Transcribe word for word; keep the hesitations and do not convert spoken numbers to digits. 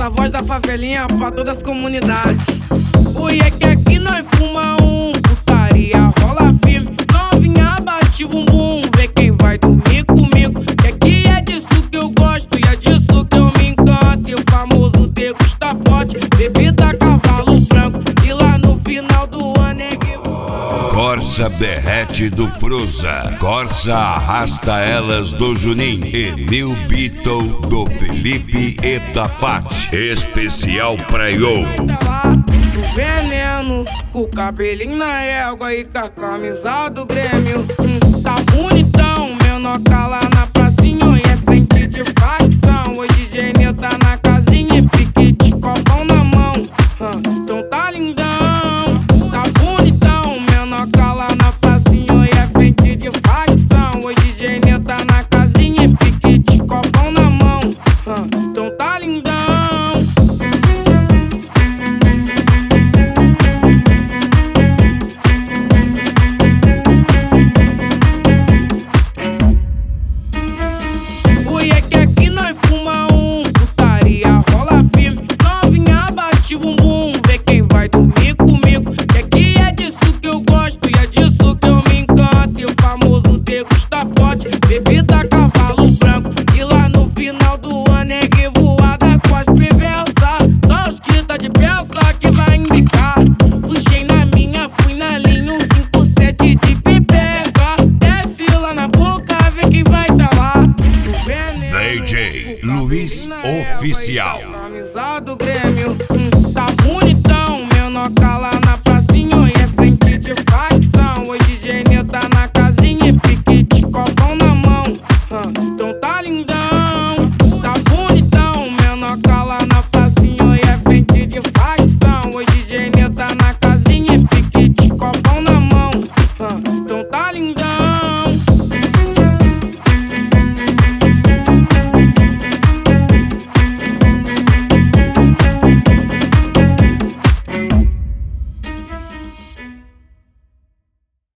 Na voz da favelinha pra todas as comunidades. Oi, é que aqui nós fuma um, putaria rola firme. Novinha bate bumbum, vê quem vai dormir comigo. Que aqui é disso que eu gosto e é disso que eu me encanto. E o famoso degusta forte, bebida cavalo branco. E lá no final do ano é que... Corsa Berrete do Fruza, Corsa Arrasta Elas do Juninho e New Beetle do Felipe e da Paty. Especial pra Yo. O veneno, com o cabelinho na égua e com a camisa do Grêmio. Hum, tá bonitão, menoca lá na pracinha e é frente de facção. Hoje D J Nil tá na casinha e piquete, copão na mão. Hum, então tá lindão, tá bonitão, menoca lá na pracinha e é frente de facção. Hoje D J Nil tá na casinha e piquete, copão na mão. Hum, então tá lindão. Bumbum, vê quem vai dormir comigo. Que aqui é disso que eu gosto e é disso que eu me encanto. E o famoso degusta forte, bebida cavalo branco. E lá no final do ano é que voada com as perversas. Só os que tá de peça que vai indicar. Puxei na minha, fui na linha, um cinco sete de pipega. Desce lá na boca, vê quem vai tá lá. D J Luiz Oficial.